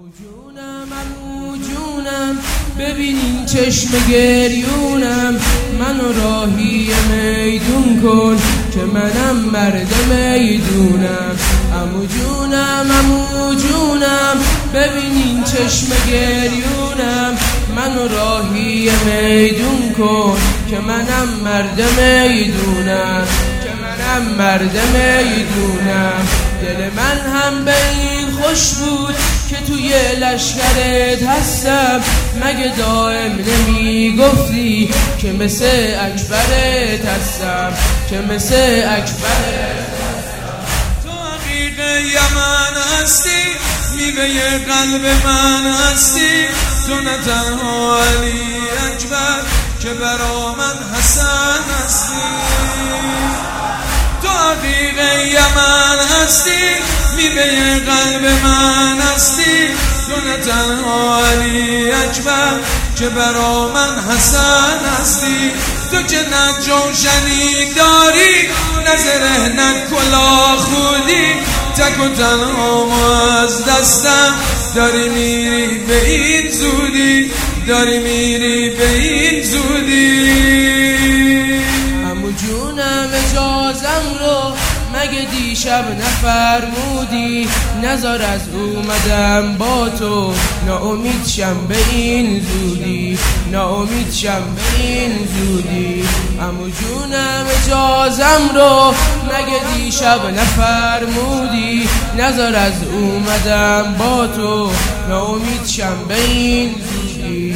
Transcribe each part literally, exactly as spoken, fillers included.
جونم عمو جونم ببینین چشم گریونم، منو راهی میدون کن که منم مرد میدونم. عمو جونم عمو جونم ببینین چشم گریونم، منو راهی میدون کن که منم مرد میدونم، که منم مرد میدونم. دل من هم به این خوش بود که توی لشکرت هستم، مگه دائم نمی گفتی که مثل اکبرت هستم، که مثل اکبرت هستم. تو عقیق یمن هستی، میوه قلب من هستی، تو نه تنها علی اکبر که برا من حسن هستی. تو عقیق یمن هستی، میوه قلب من هستی، تو نه تنها علی اکبر که برا من حسن هستی. تو که نه جوشنی داری، نه زره نه کلاه خودی، تک و تنها از دستم داری میری به این زودی، داری میری به این زودی. عمو جونم اجازم رو مگه دیشب نفرمودی، نذار از اومدم با تو ناامید شم به این زودی، ناامید شم به این زودی. عمو جونم اجازم رو مگه دیشب نفرمودی، نذار از اومدم با تو ناامید شم به این زودی.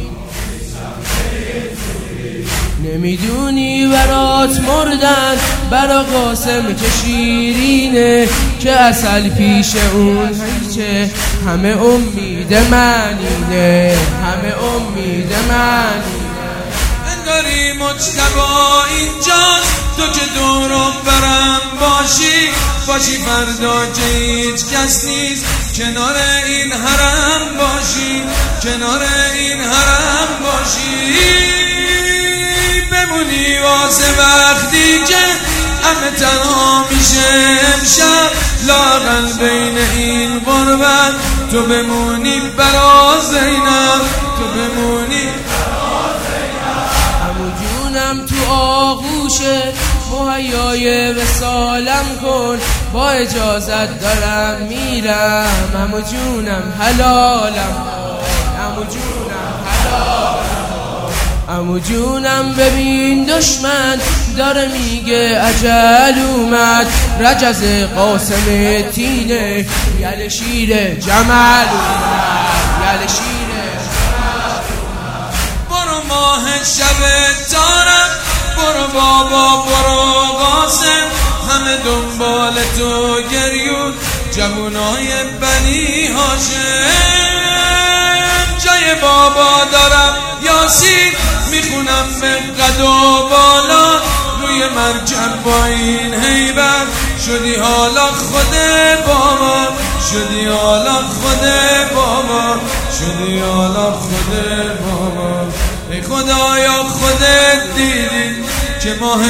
نمیدونی برات مردن برا قاسم که شیرینه، که اصل پیش اون هیچه، همه امید منینه، همه امید منینه. انگاری مجتبا اینجاست، تو که دورم برم باشی، باشی فردا که هیچ کس نیست، کنار این حرم باشی، کنار این حرم باشی. بمونی واسه وقتی که همه تنها میشه امشب، لااقل بین این غربت تو بمونی برا زینب، تو بمونی برا زینب. عمو جونم تو آغوشه مهیای وصالم کن، با اجازت دارم میرم. عمو جونم حلالم کن، عمو جونم حلالم. عمو جونم ببین دشمن داره میگه عجل اومد، رجز قاسم تینه یل شیر جمل اومد، یل شیر جمل اومد. برو ماه شب تارم، برو بابا برو قاسم، همه دنبال تو گریون جوونای بنی هاشم. جای بابا دارم یاسین میخونم به قد و بالا، روی مرکب با این هیبت شدی حالا خود بابا، شدی حالا خود بابا، شدی حالا خود بابا. ای خدایا خودت دیدی که ماه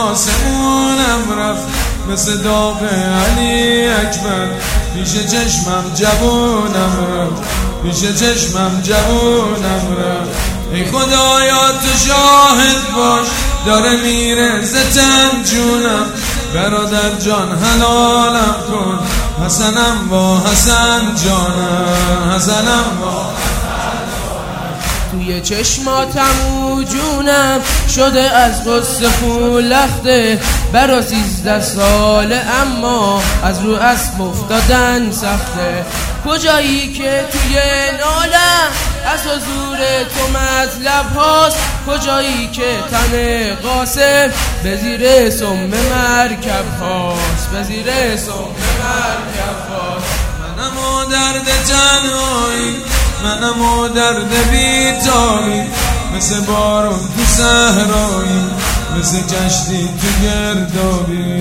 آسمونم رفت، مثل داغ علی اکبر پیش چشمم جوونم رفت، پیش چشمم جوونم رفت. ای خدایا تو شاهد باش، داره میره زتن جونم، برادر جان حلالم کن، حسنم با حسن جانم، حسنم با توی چشماتم و جونم شده از غصه خون لخته، برا سیزده ساله اما از رو اسب افتادن سخته. کجایی که توی نالم از حضور تو مطلب هاست، کجایی که تن قاسم به زیر سم مرکب هاست، به زیر سم مرکب هاست. منم و درد تنهایی، منم و درد بیتابی، مثل بارون تو صحرایی، مثل کشتی تو گردابی.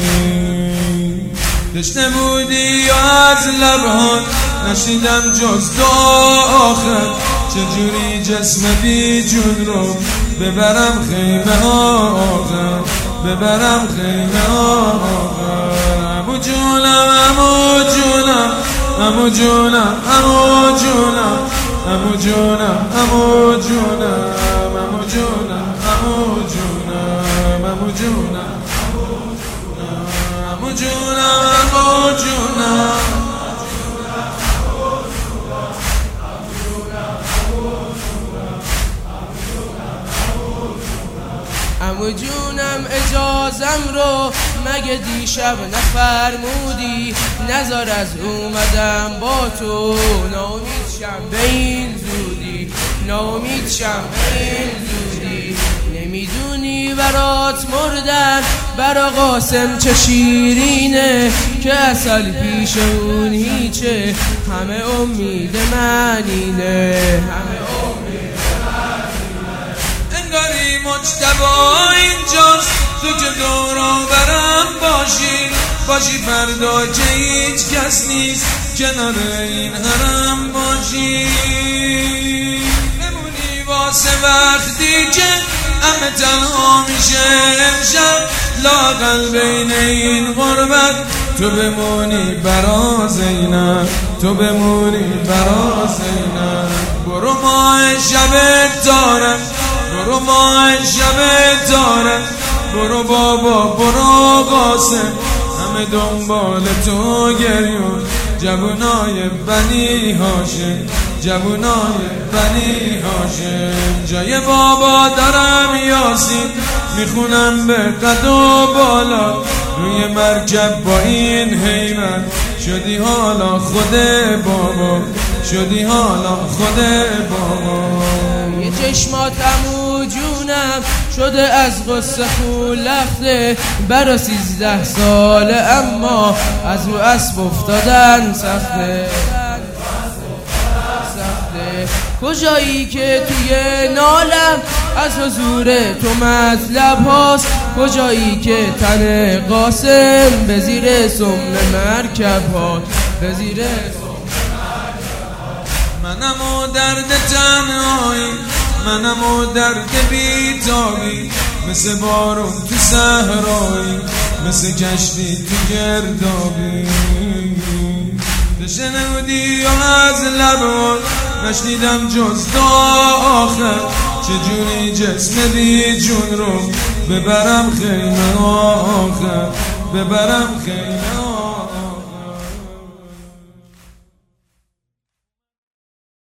دشته بودی یا از لبهات نشیدم جز دعا آخر، چجوری جسم بی جون رو ببرم خیمه ها آخر، ببرم خیمه ها آخر. عمو جونم عمو جونم امو جونم امو جونم امو جونم امو جونم امو جونم امو جونم امو جونم امو جونم امو جونم عمو جونم اجازم رو مگه دیشب نفرمودی نزار از اومدم با تو ناامید شم به این زودی ناامید شم به این زودی نمیدونی برات مردن برا قاسم چه شیرینه که اصل پیش اون هیچه همه امید منینه همه امید انگاری مجتبا اینجاست تو که دورا برم باشی باشی فردا که هیچ کس نیست کنار این حرم باشی بمونی واسه وقتی که همه تنها میشه امشب لااقل بین این غربت تو بمونی برا زینب تو بمونی برا زینب برو ماه شبت دارم برو ماه شبت دارم برو بابا برو قاسم همه دنبال تو گریون جوونای بنی هاشم جوونای بنی هاشم جای بابا دارم یاسین میخونم به قد و بالا روی مرکب با این حیوان شدی حالا خود بابا شدی حالا خود بابا یه چشمات عمو جونم شده از غصه خون لخته برا سیزده ساله اما از رو اسب افتادن سخته سخته کجایی که توی نالم از حضور تو مطلب هاست کجایی که تن قاسم به زیر سم مرکب هاست به زیر منم و درد تنهایی منم و درد بیتابی مثل بارون تو صحرایی مثل کشتی تو گردابی شنودی و از لبان نشنیدم جز تا آخر چجوری جسم بی جون رو ببرم خیمه آخر ببرم خیمه